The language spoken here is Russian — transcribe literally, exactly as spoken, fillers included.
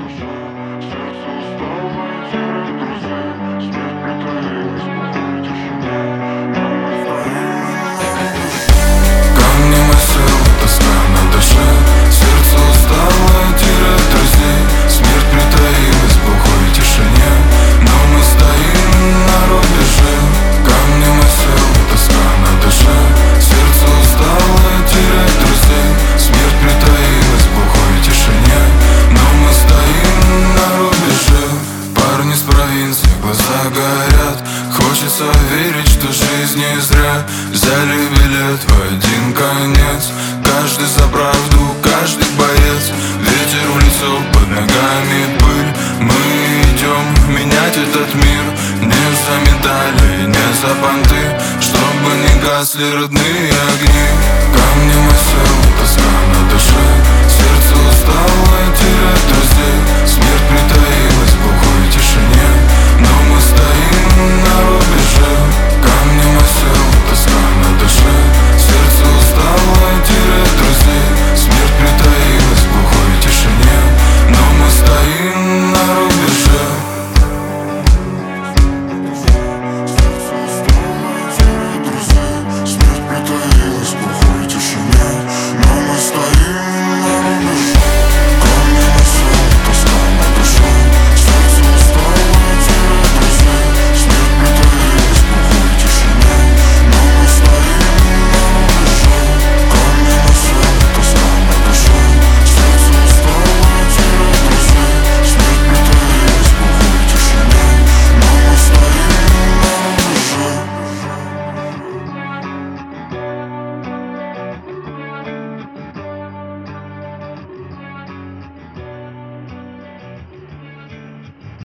Глаза горят, хочется верить, что жизнь не зря. Взяли билет в один конец, каждый за правду, каждый боец. Ветер в лицо, под ногами пыль. Мы идем менять этот мир, не за медали, не за понты, чтобы не гасли родные огни. Камнем осел, тоска на душе.